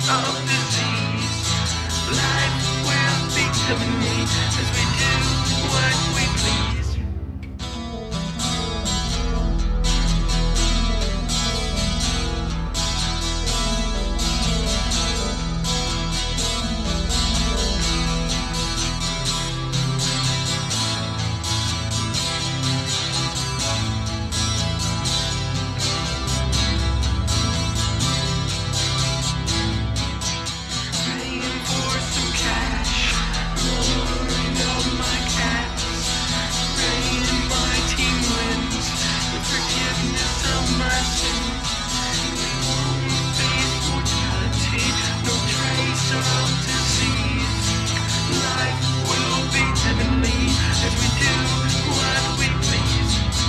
of disease. Life will be heavenly as we do what we please. Praying for some cash, lowering of my cats, praying my team wins, the forgiveness of my sins. We won't face mortality, no trace of disease. Life will be heavenly as we do what we please.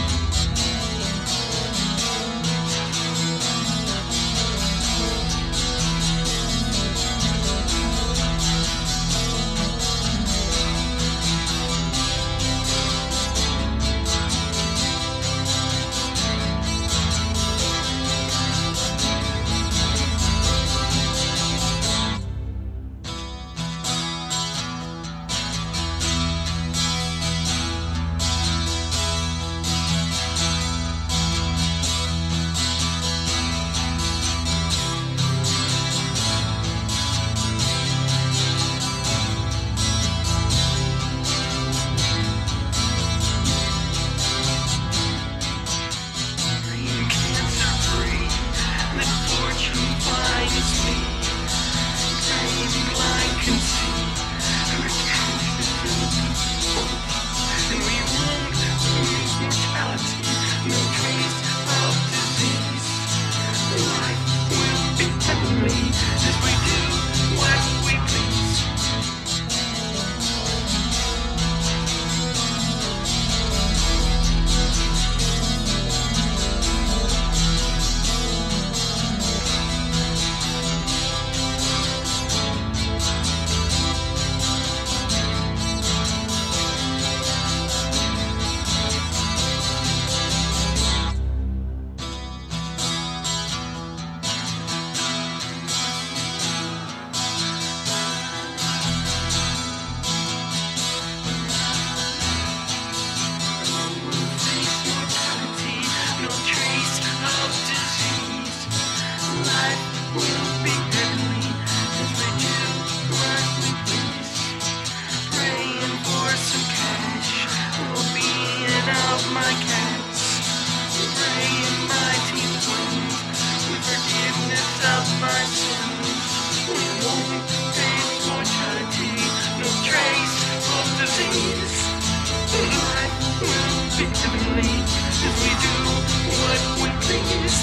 Being cancer-free, let fortune finds me. Dying blind can see, our couch is filled with hope. And we won't lose mortality, no trace of disease. Life will be heavenly as we do what we please. Face mortality, no trace of disease. Life will be heavenly as we do what we please. Praying for some cash, well-being of my cats. Praying my team wins, with forgiveness of my sins. We won't face mortality, no trace of disease. Life will be heavenly as we do what we please.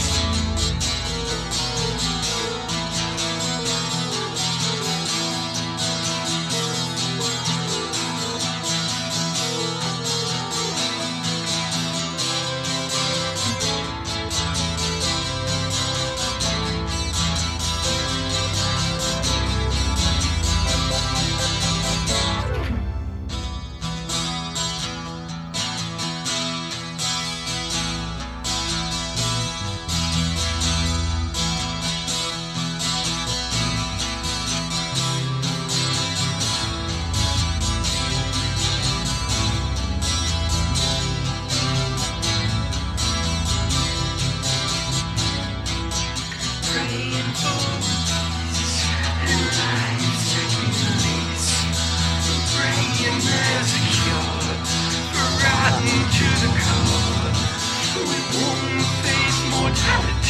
Praying for peace and lives taking release. Praying there's a cure for rotten to the core. We won't face mortality.